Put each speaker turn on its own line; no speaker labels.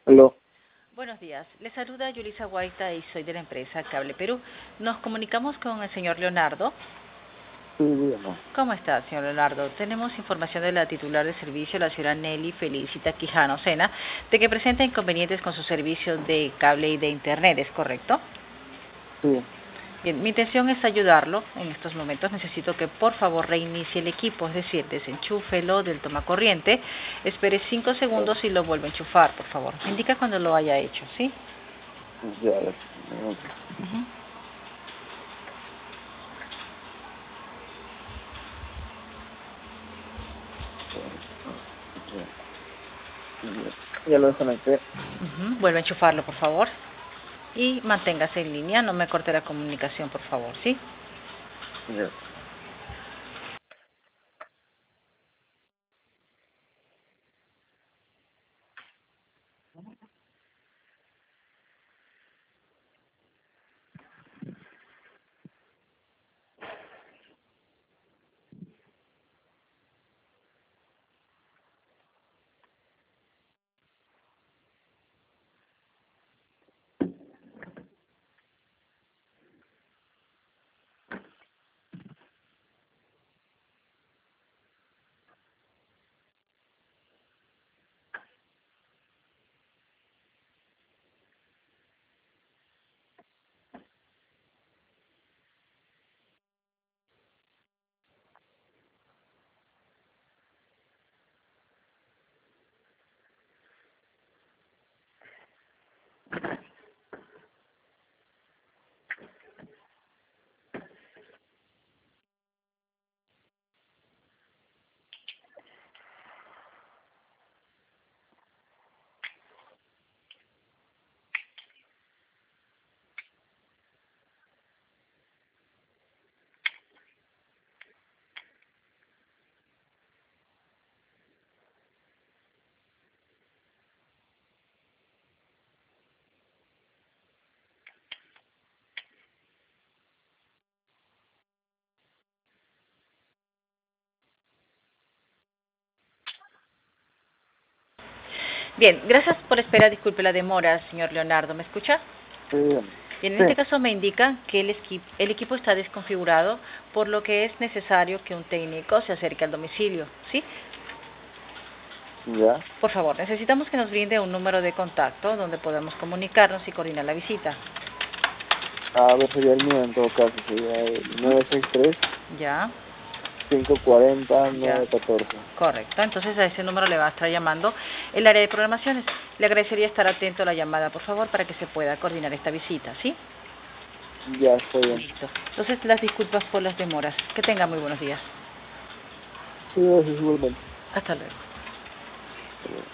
Aló.
Buenos días, les saluda Yulisa Guaita y soy de la empresa Cable Perú. Nos comunicamos con el señor Leonardo.
Sí, dígame.
¿Cómo está, señor Leonardo? Tenemos información de la titular de servicio, la señora Nelly Felicita Quijano Sena, de que presenta inconvenientes con sus servicios de cable y de internet, ¿es correcto?
Sí,
Bien, mi intención es ayudarlo. En estos momentos necesito que por favor reinicie el equipo, es decir, desenchúfelo del tomacorriente, espere 5
ya,
segundos y lo vuelva a enchufar, por favor. Me indica cuando lo haya hecho, ¿sí?
ya,
Ujú.
ya lo desconecté.
Vuelve a enchufarlo, por favor. Y manténgase en línea, no me corte la comunicación, por favor, ¿sí?
Ya.
Bien, gracias por esperar. Disculpe la demora, señor Leonardo. ¿Me escucha?
Sí, dígame.
Bien, en
Sí,
este caso me indica que el equipo está desconfigurado, por lo que es necesario que un técnico se acerque al domicilio, ¿sí?
ya.
Por favor, necesitamos que nos brinde un número de contacto donde podamos comunicarnos y coordinar la visita.
A ver, sería el mío en todo caso. Sería el
¿Ya?
963
Ya.
540
Correcto. Entonces a ese número le va a estar llamando el área de programaciones. Le agradecería estar atento a la llamada, por favor, para que se pueda coordinar esta visita, ¿sí?
Ya, está bien.
Listo. Entonces, las disculpas por las demoras. Que tenga muy buenos días.
Sí, gracias igualmente.
Hasta luego.
Hasta luego.